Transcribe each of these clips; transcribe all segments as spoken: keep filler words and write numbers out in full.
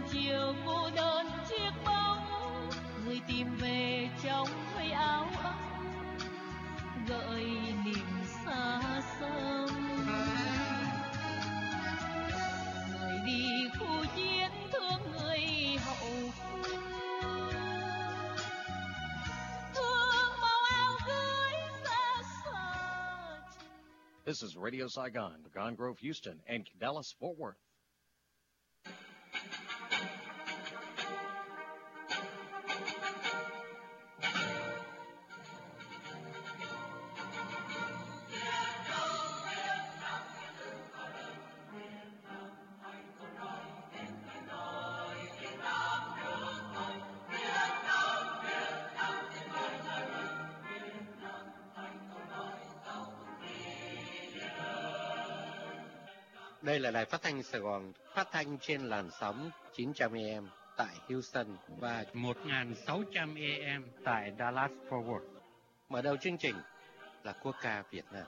chiều cô đơn chiếc bóng, người tìm về trong hơi áo ấm gợi niềm xa xăm. Người đi khu chiến thương người hậu phương, thương màu áo cưới xa xa. This is Radio Saigon, Gone Grove, Houston, and Dallas, Fort Worth. Đây là đài phát thanh Sài Gòn, phát thanh trên làn sóng chín trăm A M tại Houston và một nghìn sáu trăm A M tại Dallas Fort Worth. Mở đầu chương trình là quốc ca Việt Nam.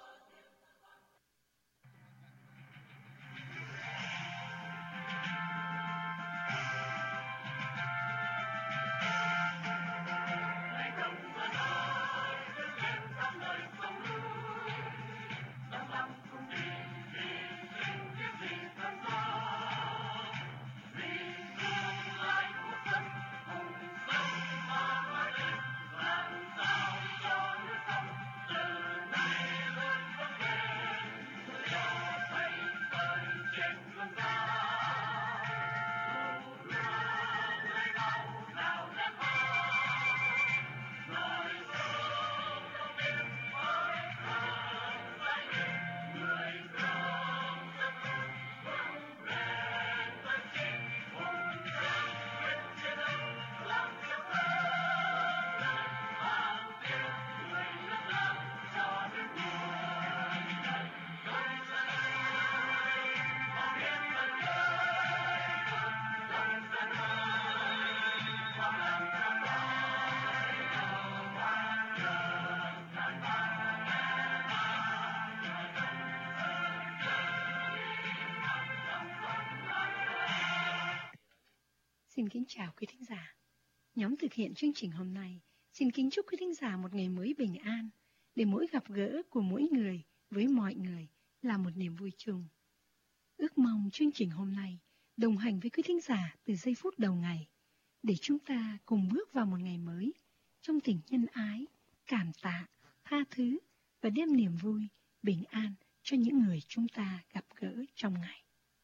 Xin kính chào quý thính giả. Nhóm thực hiện chương trình hôm nay xin kính chúc quý thính giả một ngày mới bình an, để mỗi gặp gỡ của mỗi người với mọi người là một niềm vui chung. Ước mong chương trình hôm nay đồng hành với quý thính giả từ giây phút đầu ngày, để chúng ta cùng bước vào một ngày mới trong tình nhân ái, cảm tạ, tha thứ và đem niềm vui, bình an cho những người chúng ta gặp gỡ trong ngày.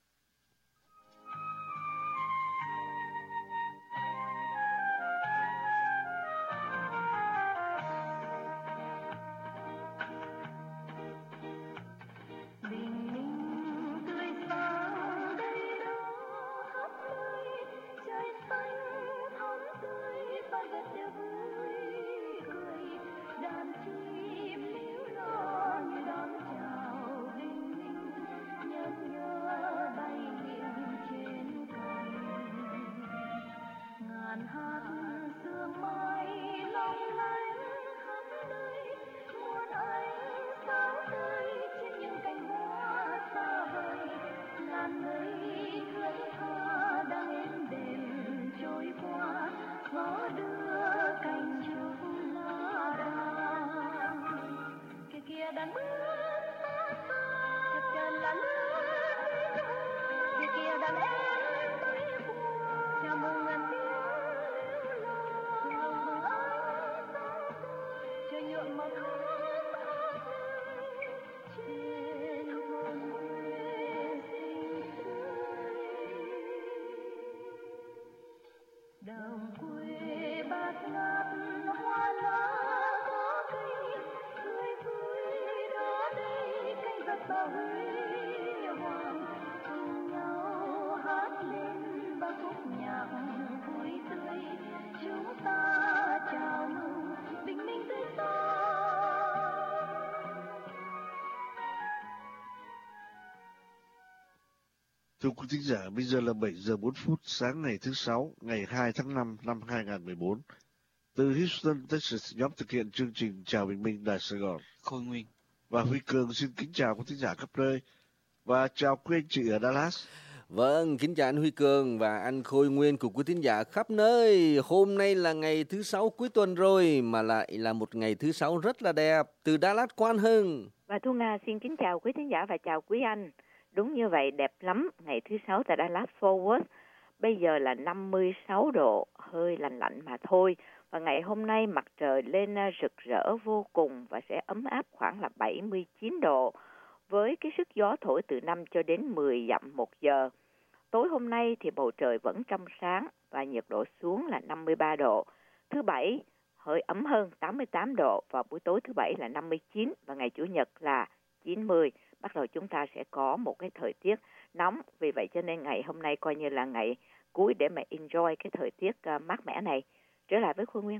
Thưa quý thính giả, bây giờ là bảy giờ bốn phút sáng ngày thứ Sáu, ngày hai tháng năm năm hai nghìn không trăm mười bốn. Từ Houston, Texas, nhóm thực hiện chương trình Chào Bình Minh Đài Sài Gòn. Khôi Nguyên và Huy Cường xin kính chào quý thính giả khắp nơi và chào quý anh chị ở Dallas. Vâng, kính chào anh Huy Cường và anh Khôi Nguyên cùng quý thính giả khắp nơi. Hôm nay là ngày thứ sáu cuối tuần rồi mà lại là một ngày thứ sáu rất là đẹp. Từ Đà Lạt Quan Hưng. Và Thu Nga xin kính chào quý thính giả và chào quý anh. Đúng như vậy, đẹp lắm. Ngày thứ sáu tại Dallas Fort Worth. Bây giờ là năm mươi sáu độ, hơi lạnh lạnh mà thôi. Và ngày hôm nay mặt trời lên rực rỡ vô cùng và sẽ ấm áp khoảng là bảy mươi chín độ. Với cái sức gió thổi từ năm cho đến mười dặm một giờ. Tối hôm nay thì bầu trời vẫn trong sáng và nhiệt độ xuống là năm mươi ba độ. Thứ Bảy hơi ấm hơn tám mươi tám độ và buổi tối thứ Bảy là năm mươi chín và ngày Chủ nhật là chín mươi. Bắt đầu chúng ta sẽ có một cái thời tiết nóng. Vì vậy cho nên ngày hôm nay coi như là ngày cuối để mà enjoy cái thời tiết uh, mát mẻ này. Trở lại với Khôi Nguyên.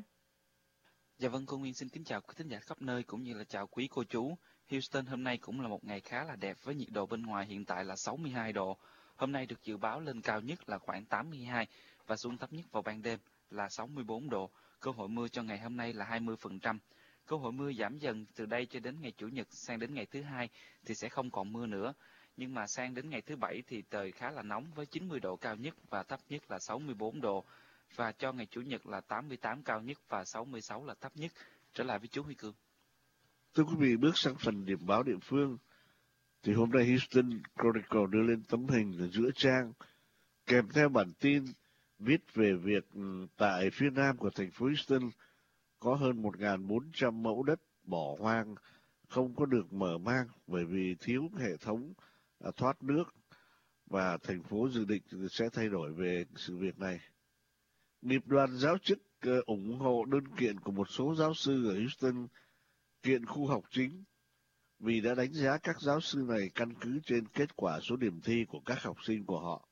Dạ vâng, cô Nguyên xin kính chào quý thính giả khắp nơi cũng như là chào quý cô chú. Houston hôm nay cũng là một ngày khá là đẹp với nhiệt độ bên ngoài hiện tại là sáu mươi hai độ. Hôm nay được dự báo lên cao nhất là khoảng tám mươi hai và xuống thấp nhất vào ban đêm là sáu mươi bốn độ. Cơ hội mưa cho ngày hôm nay là hai mươi phần trăm. Cơ hội mưa giảm dần từ đây cho đến ngày Chủ nhật, sang đến ngày thứ Hai thì sẽ không còn mưa nữa. Nhưng mà sang đến ngày thứ Bảy thì trời khá là nóng với chín mươi độ cao nhất và thấp nhất là sáu mươi bốn độ. Và cho ngày Chủ nhật là tám mươi tám cao nhất và sáu mươi sáu là thấp nhất. Trở lại với chú Huy Cường. Thưa quý vị, bước sang phần điểm báo địa phương, thì hôm nay Houston Chronicle đưa lên tấm hình ở giữa trang, kèm theo bản tin viết về việc tại phía nam của thành phố Houston có hơn một nghìn bốn trăm mẫu đất bỏ hoang, không có được mở mang bởi vì thiếu hệ thống thoát nước, và thành phố dự định sẽ thay đổi về sự việc này. Nghiệp đoàn giáo chức ủng hộ đơn kiện của một số giáo sư ở Houston kiện khu học chính vì đã đánh giá các giáo sư này căn cứ trên kết quả số điểm thi của các học sinh của họ.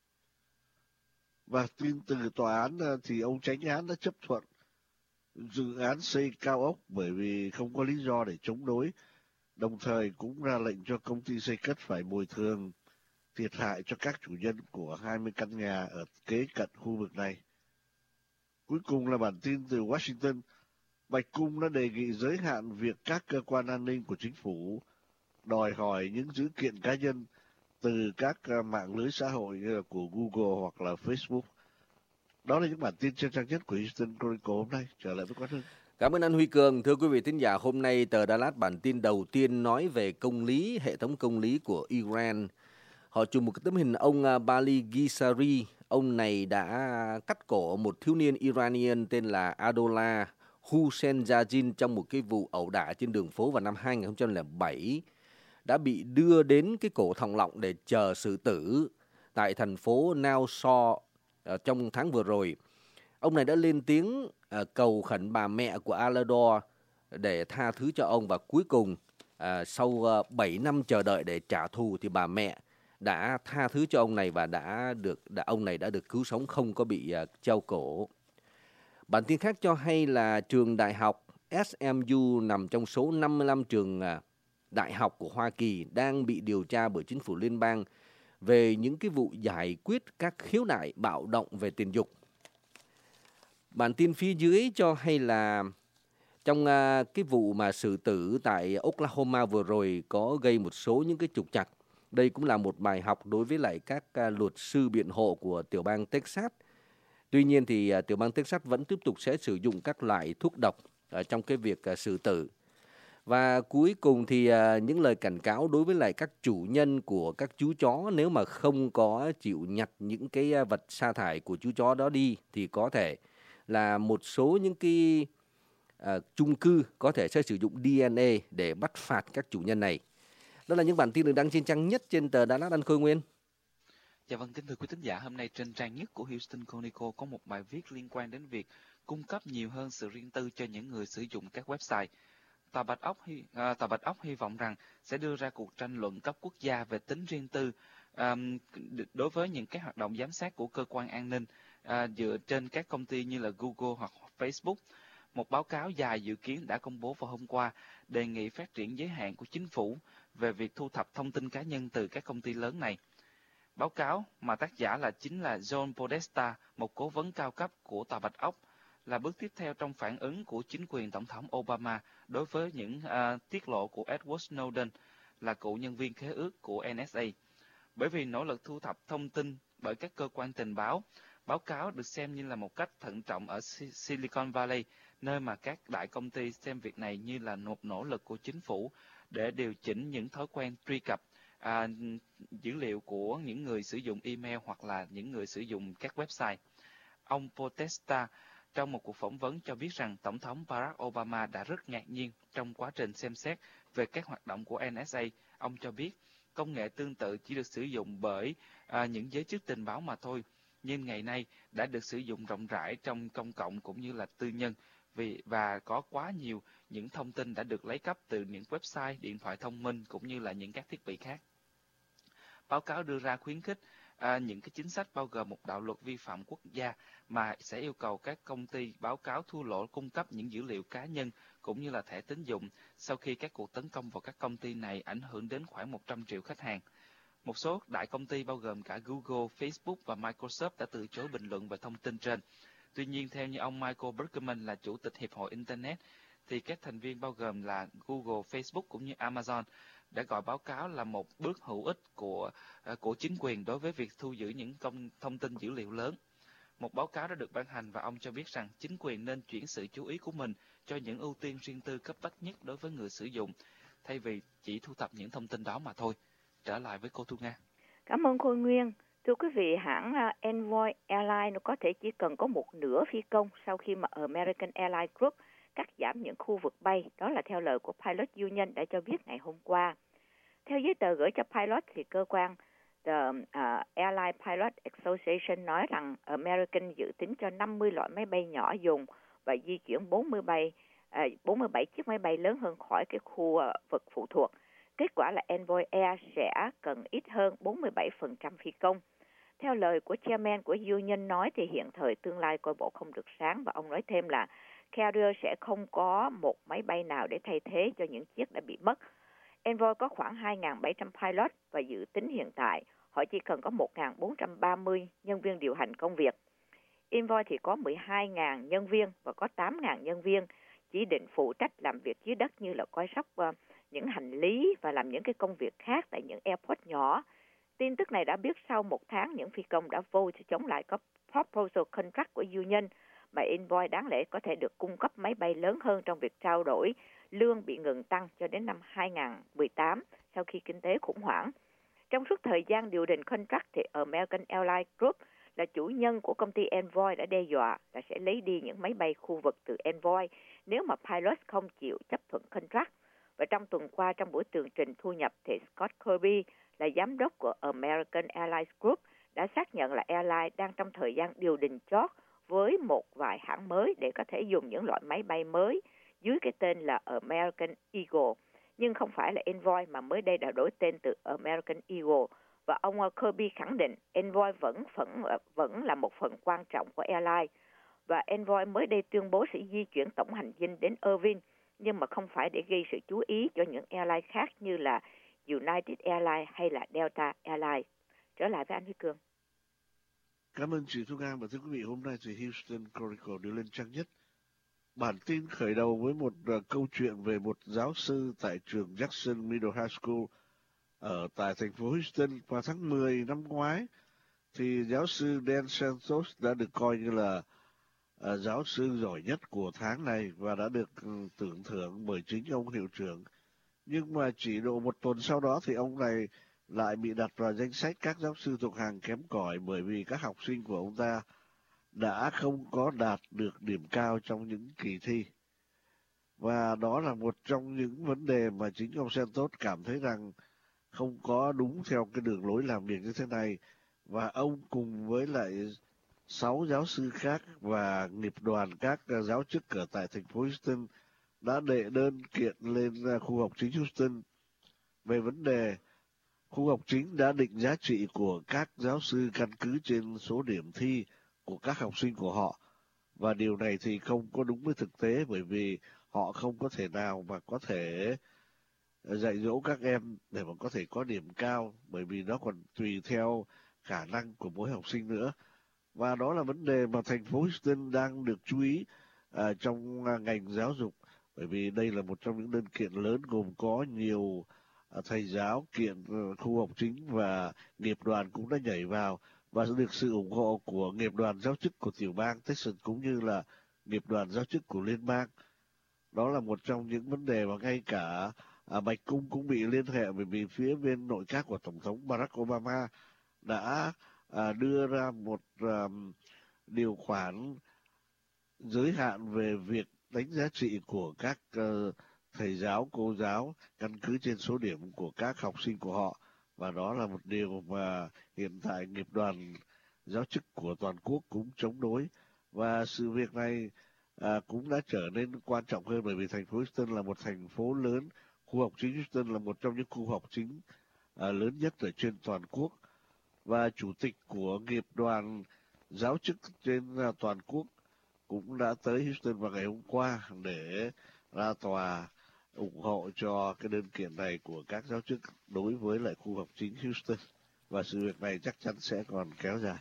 Và tin từ tòa án thì ông chánh án đã chấp thuận dự án xây cao ốc bởi vì không có lý do để chống đối, đồng thời cũng ra lệnh cho công ty xây cất phải bồi thường thiệt hại cho các chủ nhân của hai mươi căn nhà ở kế cận khu vực này. Cuối cùng là bản tin từ Washington. Bạch Cung đã đề nghị giới hạn việc các cơ quan an ninh của chính phủ đòi hỏi những dữ kiện cá nhân từ các mạng lưới xã hội như là của Google hoặc là Facebook. Đó là những bản tin trên trang nhất của Houston Chronicle hôm nay. Trở lại với Quán Hưng. Cảm ơn anh Huy Cường. Thưa quý vị thính giả, hôm nay tờ Dallas bản tin đầu tiên nói về công lý, hệ thống công lý của Iran. Họ chụp một cái tấm hình ông Bali Gisari. Ông này đã cắt cổ một thiếu niên Iranian tên là Adola Hussein trong một cái vụ ẩu đả trên đường phố vào năm hai nghìn không trăm lẻ bảy, đã bị đưa đến cái cổ thòng lọng để chờ xử tử tại thành phố Nassau trong tháng vừa rồi. Ông này đã lên tiếng cầu khẩn bà mẹ của Alador để tha thứ cho ông, và cuối cùng sau bảy năm chờ đợi để trả thù thì bà mẹ đã tha thứ cho ông này và đã được đã ông này đã được cứu sống, không có bị treo cổ. Bản tin khác cho hay là trường đại học S M U nằm trong số năm mươi lăm trường đại học của Hoa Kỳ đang bị điều tra bởi chính phủ liên bang về những cái vụ giải quyết các khiếu nại bạo động về tình dục. Bản tin phía dưới cho hay là trong cái vụ mà xử tử tại Oklahoma vừa rồi có gây một số những cái trục trặc. Đây cũng là một bài học đối với lại các luật sư biện hộ của tiểu bang Texas. Tuy nhiên thì tiểu bang Texas vẫn tiếp tục sẽ sử dụng các loại thuốc độc trong cái việc xử tử. Và cuối cùng thì những lời cảnh cáo đối với lại các chủ nhân của các chú chó, nếu mà không có chịu nhặt những cái vật sa thải của chú chó đó đi thì có thể là một số những cái uh, chung cư có thể sẽ sử dụng D N A để bắt phạt các chủ nhân này. Đó là những bản tin được đăng trên trang nhất trên tờ Dallas Anh Khôi Nguyên. Dạ vâng, kính thưa quý thính giả, hôm nay trên trang nhất của Houston Chronicle có một bài viết liên quan đến việc cung cấp nhiều hơn sự riêng tư cho những người sử dụng các website. Tòa Bạch Ốc, à, Tòa Bạch Ốc hy vọng rằng sẽ đưa ra cuộc tranh luận cấp quốc gia về tính riêng tư um, đối với những cái hoạt động giám sát của cơ quan an ninh à, dựa trên các công ty như là Google hoặc Facebook. Một báo cáo dài dự kiến đã công bố vào hôm qua đề nghị phát triển giới hạn của chính phủ về việc thu thập thông tin cá nhân từ các công ty lớn này. Báo cáo mà tác giả là chính là John Podesta, một cố vấn cao cấp của Tòa Bạch Ốc, là bước tiếp theo trong phản ứng của chính quyền Tổng thống Obama đối với những uh, tiết lộ của Edward Snowden, là cựu nhân viên khế ước của N S A. Bởi vì nỗ lực thu thập thông tin bởi các cơ quan tình báo, báo cáo được xem như là một cách thận trọng ở Silicon Valley, nơi mà các đại công ty xem việc này như là một nỗ lực của chính phủ để điều chỉnh những thói quen truy cập à, dữ liệu của những người sử dụng email hoặc là những người sử dụng các website. Ông Podesta trong một cuộc phỏng vấn cho biết rằng Tổng thống Barack Obama đã rất ngạc nhiên trong quá trình xem xét về các hoạt động của en ét a. Ông cho biết công nghệ tương tự chỉ được sử dụng bởi à, những giới chức tình báo mà thôi, nhưng ngày nay đã được sử dụng rộng rãi trong công cộng cũng như là tư nhân, vì và có quá nhiều những thông tin đã được lấy cắp từ những website, điện thoại thông minh cũng như là những các thiết bị khác. Báo cáo đưa ra khuyến khích à, những cái chính sách bao gồm một đạo luật vi phạm quốc gia mà sẽ yêu cầu các công ty báo cáo thua lỗ cung cấp những dữ liệu cá nhân cũng như là thẻ tín dụng sau khi các cuộc tấn công vào các công ty này ảnh hưởng đến khoảng một trăm triệu khách hàng. Một số đại công ty bao gồm cả Google, Facebook và Microsoft đã từ chối bình luận về thông tin trên. Tuy nhiên, theo như ông Michael Berkman là chủ tịch Hiệp hội Internet, thì các thành viên bao gồm là Google, Facebook cũng như Amazon đã gọi báo cáo là một bước hữu ích của của chính quyền đối với việc thu giữ những công, thông tin dữ liệu lớn. Một báo cáo đã được ban hành và ông cho biết rằng chính quyền nên chuyển sự chú ý của mình cho những ưu tiên riêng tư cấp bách nhất đối với người sử dụng, thay vì chỉ thu thập những thông tin đó mà thôi. Trở lại với cô Thu Nga. Cảm ơn Khôi Nguyên. Thưa quý vị, hãng Envoy Airlines nó có thể chỉ cần có một nửa phi công sau khi mà American Airlines Group cắt giảm những khu vực bay. Đó là theo lời của Pilot Union đã cho biết ngày hôm qua. Theo giấy tờ gửi cho Pilot thì cơ quan The uh, Airline Pilot Association nói rằng American dự tính cho năm mươi loại máy bay nhỏ dùng và di chuyển bốn mươi, bay, uh, bốn mươi bảy chiếc máy bay lớn hơn khỏi cái khu uh, vực phụ thuộc. Kết quả là Envoy Air sẽ cần ít hơn bốn mươi bảy phần trăm phi công. Theo lời của chairman của union nói thì hiện thời tương lai coi bộ không được sáng, và ông nói thêm là carrier sẽ không có một máy bay nào để thay thế cho những chiếc đã bị mất. Envoy có khoảng hai nghìn bảy trăm pilot và dự tính hiện tại họ chỉ cần có một nghìn bốn trăm ba mươi nhân viên điều hành công việc. Envoy thì có mười hai nghìn nhân viên và có tám nghìn nhân viên chỉ định phụ trách làm việc dưới đất như là coi sóc uh, những hành lý và làm những cái công việc khác tại những airport nhỏ. Tin tức này đã biết sau một tháng những phi công đã vote chống lại có proposal contract của union mà Envoy đáng lẽ có thể được cung cấp máy bay lớn hơn trong việc trao đổi lương bị ngừng tăng cho đến năm hai nghìn không trăm mười tám sau khi kinh tế khủng hoảng. Trong suốt thời gian điều đình contract thì American Airlines Group là chủ nhân của công ty Envoy đã đe dọa là sẽ lấy đi những máy bay khu vực từ Envoy nếu mà pilot không chịu chấp thuận contract. Và trong tuần qua, trong buổi tường trình thu nhập thì Scott Kirby là giám đốc của American Airlines Group đã xác nhận là airline đang trong thời gian điều đình chót với một vài hãng mới để có thể dùng những loại máy bay mới dưới cái tên là American Eagle, nhưng không phải là Envoy mà mới đây đã đổi tên từ American Eagle. Và ông Kirby khẳng định Envoy vẫn, vẫn, vẫn là một phần quan trọng của airline. Và Envoy mới đây tuyên bố sẽ di chuyển tổng hành dinh đến Irvine, nhưng mà không phải để gây sự chú ý cho những airline khác như là United Airlines hay là Delta Airlines. Trở lại với anh Huy Cường. Cảm ơn chị Thu Nga. Và thưa quý vị, hôm nay thì Houston Chronicle đưa lên trang nhất. Bản tin khởi đầu với một uh, câu chuyện về một giáo sư tại trường Jackson Middle High School ở tại thành phố Houston vào tháng mười năm ngoái. Thì giáo sư Dan Santos đã được coi như là uh, giáo sư giỏi nhất của tháng này và đã được uh, tưởng thưởng bởi chính ông hiệu trưởng. Nhưng mà chỉ độ một tuần sau đó thì ông này lại bị đặt vào danh sách các giáo sư thuộc hàng kém cỏi bởi vì các học sinh của ông ta đã không có đạt được điểm cao trong những kỳ thi. Và đó là một trong những vấn đề mà chính ông Santos cảm thấy rằng không có đúng theo cái đường lối làm việc như thế này. Và ông cùng với lại sáu giáo sư khác và nghiệp đoàn các giáo chức ở tại thành phố Houston đã đệ đơn kiện lên khu học chính Houston về vấn đề khu học chính đã định giá trị của các giáo sư căn cứ trên số điểm thi của các học sinh của họ. Và điều này thì không có đúng với thực tế bởi vì họ không có thể nào mà có thể dạy dỗ các em để mà có thể có điểm cao, bởi vì nó còn tùy theo khả năng của mỗi học sinh nữa. Và đó là vấn đề mà thành phố Houston đang được chú ý uh, trong uh, ngành giáo dục, bởi vì đây là một trong những đơn kiện lớn gồm có nhiều uh, thầy giáo kiện uh, khu học chính và nghiệp đoàn cũng đã nhảy vào và được sự ủng hộ của nghiệp đoàn giáo chức của tiểu bang Texas cũng như là nghiệp đoàn giáo chức của liên bang. Đó là một trong những vấn đề mà ngay cả à, Bạch Cung cũng bị liên hệ, bởi vì phía bên nội các của Tổng thống Barack Obama đã à, đưa ra một à, điều khoản giới hạn về việc đánh giá trị của các uh, thầy giáo, cô giáo căn cứ trên số điểm của các học sinh của họ. Và đó là một điều mà hiện tại nghiệp đoàn giáo chức của toàn quốc cũng chống đối. Và sự việc này à, cũng đã trở nên quan trọng hơn, bởi vì thành phố Houston là một thành phố lớn. Khu học chính Houston là một trong những khu học chính à, lớn nhất ở trên toàn quốc. Và chủ tịch của nghiệp đoàn giáo chức trên à, toàn quốc cũng đã tới Houston vào ngày hôm qua để ra tòa ủng hộ cho cái đơn kiện này của các giáo chức đối với lại khu học chính Houston. Và sự việc này chắc chắn sẽ còn kéo dài.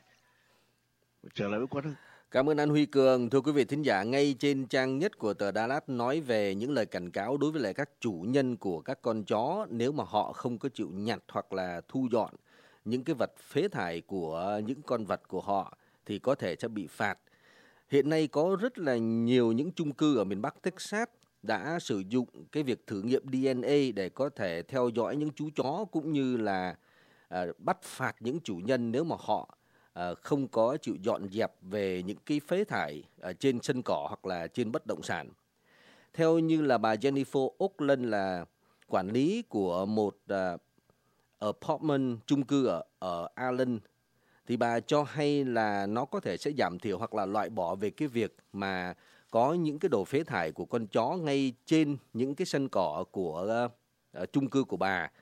Trở lại với Quang Hưng. Cảm ơn anh Huy Cường. Thưa quý vị thính giả, ngay trên trang nhất của tờ Dallas nói về những lời cảnh cáo đối với lại các chủ nhân của các con chó nếu mà họ không có chịu nhặt hoặc là thu dọn những cái vật phế thải của những con vật của họ thì có thể sẽ bị phạt. Hiện nay có rất là nhiều những chung cư ở miền Bắc Texas đã sử dụng cái việc thử nghiệm đê en a để có thể theo dõi những chú chó cũng như là à, bắt phạt những chủ nhân nếu mà họ à, không có chịu dọn dẹp về những cái phế thải ở trên sân cỏ hoặc là trên bất động sản. Theo như là bà Jennifer Oakland là quản lý của một uh, apartment chung cư ở, ở Allen, thì bà cho hay là nó có thể sẽ giảm thiểu hoặc là loại bỏ về cái việc mà có những cái đồ phế thải của con chó ngay trên những cái sân cỏ của uh, chung cư của bà.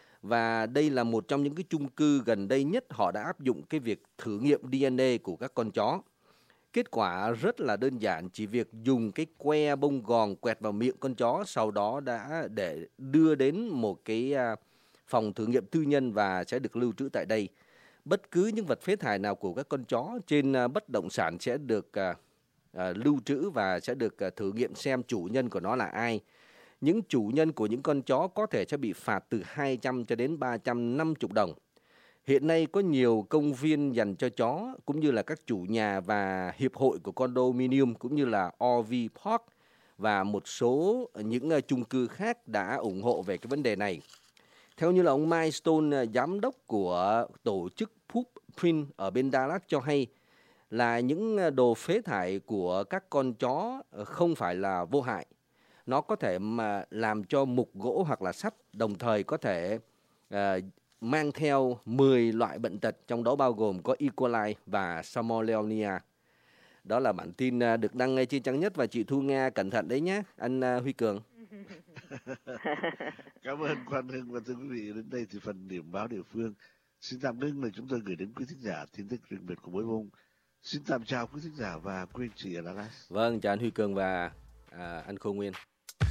Và đây là một trong những cái chung cư gần đây nhất họ đã áp dụng cái việc thử nghiệm đê en a của các con chó. Kết quả rất là đơn giản, chỉ việc dùng cái que bông gòn quẹt vào miệng con chó, sau đó đã để đưa đến một cái uh, phòng thử nghiệm tư nhân và sẽ được lưu trữ tại đây. Bất cứ những vật phế thải nào của các con chó trên uh, bất động sản sẽ được uh, uh, lưu trữ và sẽ được uh, thử nghiệm xem chủ nhân của nó là ai. Những chủ nhân của những con chó có thể sẽ bị phạt từ hai trăm cho đến ba trăm năm mươi đồng. Hiện nay có nhiều công viên dành cho chó cũng như là các chủ nhà và hiệp hội của condominium cũng như là rờ vê Park và một số những uh, chung cư khác đã ủng hộ về cái vấn đề này. Theo như là ông Mike Stone, giám đốc của tổ chức Poop Print ở bên Dallas cho hay là những đồ phế thải của các con chó không phải là vô hại. Nó có thể mà làm cho mục gỗ hoặc là sắt, đồng thời có thể uh, mang theo mười loại bệnh tật, trong đó bao gồm có E. coli và Salmonella. Đó là bản tin được đăng ngay trên trang nhất và chị Thu Nga cẩn thận đấy nhé, anh uh, Huy Cường. Cảm ơn Quang Hưng và thưa quý vị, đến đây thì phần điểm báo địa phương xin tạm ngưng, là chúng tôi gửi đến quý thính giả tin tức riêng biệt của mỗi vùng. Xin tạm chào quý thính giả và quý anh chị ở Dallas. Vâng, chào anh Huy Cường và à, anh Khô Nguyên.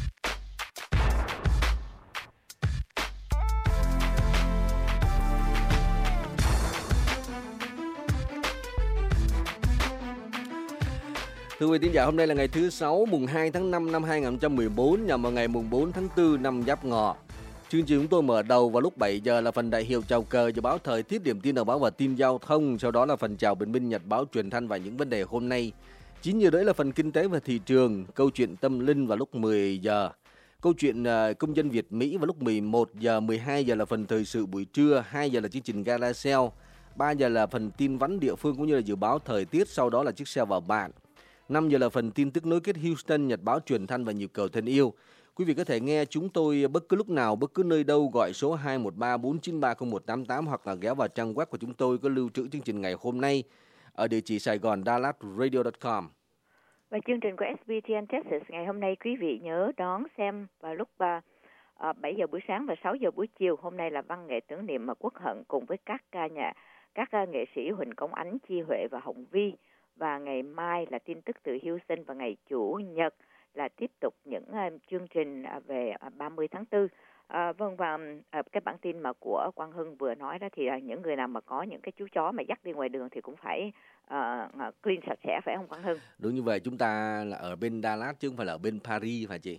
Thưa quý thính giả, hôm nay là ngày thứ sáu, mùng hai tháng năm năm hai nghìn không trăm mười bốn, nhằm vào ngày mùng bốn tháng tư năm Giáp Ngọ. Chương trình chúng tôi mở đầu vào lúc bảy giờ là phần đại hiệu chào cờ dự báo thời tiết, điểm tin đầu báo và tin giao thông. Sau đó là phần chào bình minh, nhật báo, truyền thanh và những vấn đề hôm nay. chín giờ rưỡi là phần kinh tế và thị trường, câu chuyện tâm linh vào lúc mười giờ. Câu chuyện uh, công dân Việt Mỹ vào lúc mười một giờ, mười hai giờ là phần thời sự buổi trưa, hai giờ là chương trình Gala Sale, ba giờ là phần tin vắn địa phương cũng như là dự báo thời tiết, sau đó là chiếc xe vào bạn. năm giờ là phần tin tức nối kết Houston, nhật báo, truyền thanh và nhịp cầu thân yêu. Quý vị có thể nghe chúng tôi bất cứ lúc nào, bất cứ nơi đâu, gọi số hai một ba bốn chín ba không một tám tám hoặc là ghé vào trang web của chúng tôi có lưu trữ chương trình ngày hôm nay ở địa chỉ Sài Gòn Dallas Radio chấm com. Và chương trình của ét bê tê en Texas ngày hôm nay quý vị nhớ đón xem vào lúc bảy giờ buổi sáng và sáu giờ buổi chiều. Hôm nay là văn nghệ tưởng niệm mà Quốc Hận cùng với các ca nhà các nghệ sĩ Huỳnh Công Ánh, Chi Huệ và Hồng Vi. Và ngày mai là tin tức từ Houston, và ngày Chủ nhật là tiếp tục những uh, chương trình uh, về uh, ba mươi tháng tư. Uh, vâng, và uh, cái bản tin mà của Quang Hưng vừa nói đó thì uh, những người nào mà có những cái chú chó mà dắt đi ngoài đường thì cũng phải uh, uh, clean sạch sẽ, phải không Quang Hưng? Đúng như vậy, chúng ta là ở bên Dallas chứ không phải là ở bên Paris phải chị?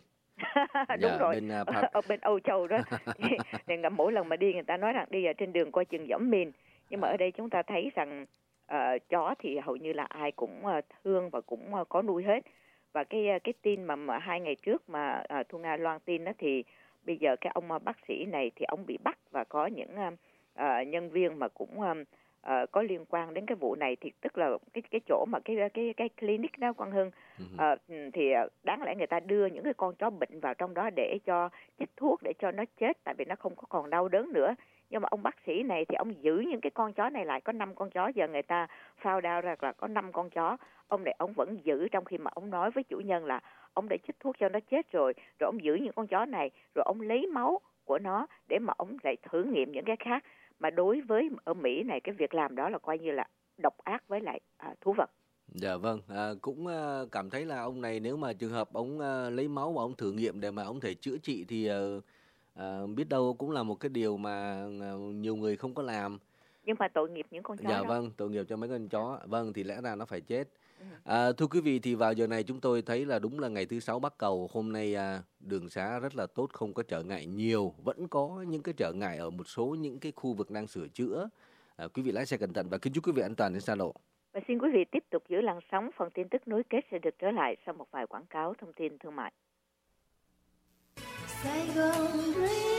Đúng Dạ, rồi, bên, à, ở, Park. ở bên Âu Châu đó. Thì ngầm mỗi lần mà đi người ta nói rằng đi ở trên đường coi chừng giẫm mìn. Nhưng mà ở đây chúng ta thấy rằng ờ, chó thì hầu như là ai cũng ờ, thương và cũng ờ, có nuôi hết. Và cái ờ, cái tin mà, mà hai ngày trước mà ờ, Thu Nga loan tin đó thì bây giờ cái ông ờ, bác sĩ này thì ông bị bắt và có những ờ, ờ, nhân viên mà cũng ờ, ờ, có liên quan đến cái vụ này, thì tức là cái cái chỗ mà cái cái cái clinic đó, Quang Hưng, ờ, thì ờ, đáng lẽ người ta đưa những cái con chó bệnh vào trong đó để cho chích thuốc để cho nó chết, tại vì nó không có còn đau đớn nữa. Nhưng mà ông bác sĩ này thì ông giữ những cái con chó này lại, có năm con chó, giờ người ta found out ra là có năm con chó, ông này ông vẫn giữ, trong khi mà ông nói với chủ nhân là ông đã chích thuốc cho nó chết rồi, rồi ông giữ những con chó này, rồi ông lấy máu của nó để mà ông lại thử nghiệm những cái khác. Mà đối với ở Mỹ này, cái việc làm đó là coi như là độc ác với lại à, thú vật. Dạ vâng, à, cũng à, cảm thấy là ông này nếu mà trường hợp ông à, lấy máu và ông thử nghiệm để mà ông thể chữa trị thì à, à, biết đâu cũng là một cái điều mà à, nhiều người không có làm. Nhưng mà tội nghiệp những con chó Dạ đó. vâng, tội nghiệp cho mấy con chó. Vâng, thì lẽ ra nó phải chết. Ừ. À, thưa quý vị, thì vào giờ này chúng tôi thấy là đúng là ngày thứ sáu Bắc Cầu. Hôm nay à, đường xá rất là tốt, không có trở ngại nhiều. Vẫn có những cái trở ngại ở một số những cái khu vực đang sửa chữa. À, quý vị lái xe cẩn thận và kính chúc quý vị an toàn trên xa lộ. Và xin quý vị tiếp tục giữ làn sóng, phần tin tức nối kết sẽ được trở lại sau một vài quảng cáo thông tin thương mại. Sài Gòn